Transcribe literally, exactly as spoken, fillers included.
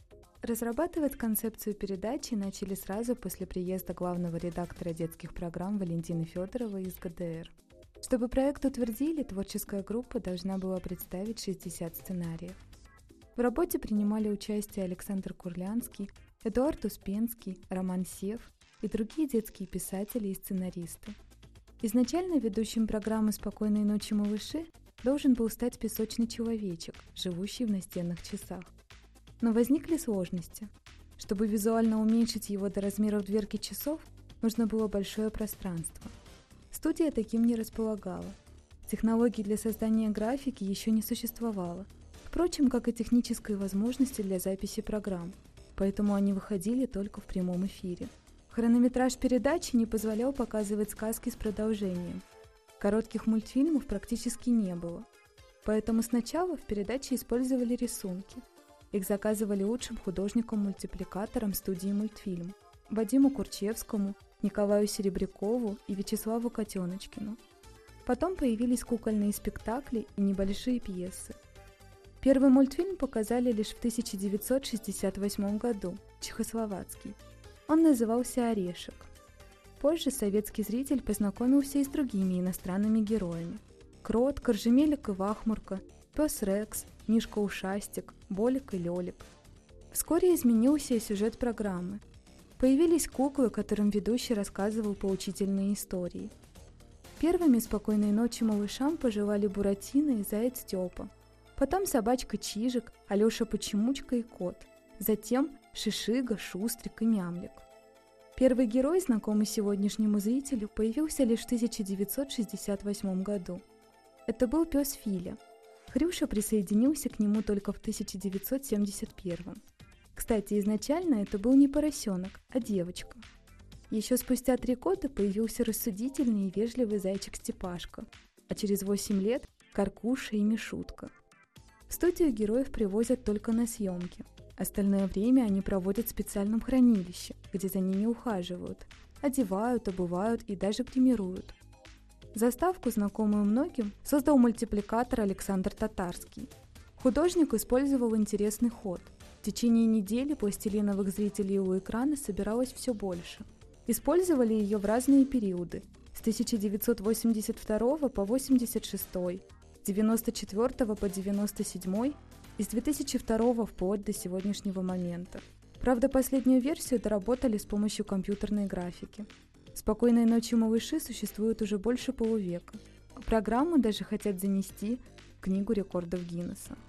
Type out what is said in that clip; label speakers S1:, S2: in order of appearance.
S1: Разрабатывать концепцию передачи начали сразу после приезда главного редактора детских программ Валентины Федоровой из ГДР. Чтобы проект утвердили, творческая группа должна была представить шестьдесят сценариев. В работе принимали участие Александр Курлянский, Эдуард Успенский, Роман Сев и другие детские писатели и сценаристы. Изначально ведущим программы «Спокойной ночи, малыши» должен был стать песочный человечек, живущий в настенных часах. Но возникли сложности. Чтобы визуально уменьшить его до размеров дверки часов, нужно было большое пространство. Студия таким не располагала. Технологий для создания графики еще не существовало, впрочем, как и технической возможности для записи программ, поэтому они выходили только в прямом эфире. Хронометраж передачи не позволял показывать сказки с продолжением. Коротких мультфильмов практически не было, поэтому сначала в передаче использовали рисунки. Их заказывали лучшим художникам-мультипликаторам студии «Мультфильм» Вадиму Курчевскому, Николаю Серебрякову и Вячеславу Котеночкину. Потом появились кукольные спектакли и небольшие пьесы. Первый мультфильм показали лишь в тысяча девятьсот шестьдесят восьмом году, чехословацкий. Он назывался «Орешек». Позже советский зритель познакомился и с другими иностранными героями. Крот, Коржемелик и Вахмурка, Пес Рекс, Мишка Ушастик, Болик и Лёлик. Вскоре изменился и сюжет программы. Появились куклы, которым ведущий рассказывал поучительные истории. Первыми «Спокойной ночи, малышам» пожелали Буратино и Заяц Степа. Потом собачка Чижик, Алёша Почемучка и Кот. Затем Шишига, Шустрик и Мямлик. Первый герой, знакомый сегодняшнему зрителю, появился лишь в тысяча девятьсот шестьдесят восьмом году. Это был пес Филя. Хрюша присоединился к нему только в тысяча девятьсот семьдесят первом. Кстати, изначально это был не поросенок, а девочка. Еще спустя три года появился рассудительный и вежливый зайчик Степашка, а через восемь лет – Каркуша и Мишутка. В студию героев привозят только на съемки. Остальное время они проводят в специальном хранилище, где за ними ухаживают, одевают, обувают и даже гримируют. Заставку, знакомую многим, создал мультипликатор Александр Татарский. Художник использовал интересный ход. В течение недели пластилиновых зрителей у экрана собиралось все больше. Использовали ее в разные периоды – с тысяча девятьсот восемьдесят второго по восемьдесят шестой, с девяносто четвёртого по девяносто седьмой и с две тысячи второго вплоть до сегодняшнего момента. Правда, последнюю версию доработали с помощью компьютерной графики. «Спокойной ночи, малыши» существует уже больше полувека. Программу даже хотят занести в Книгу рекордов Гиннесса.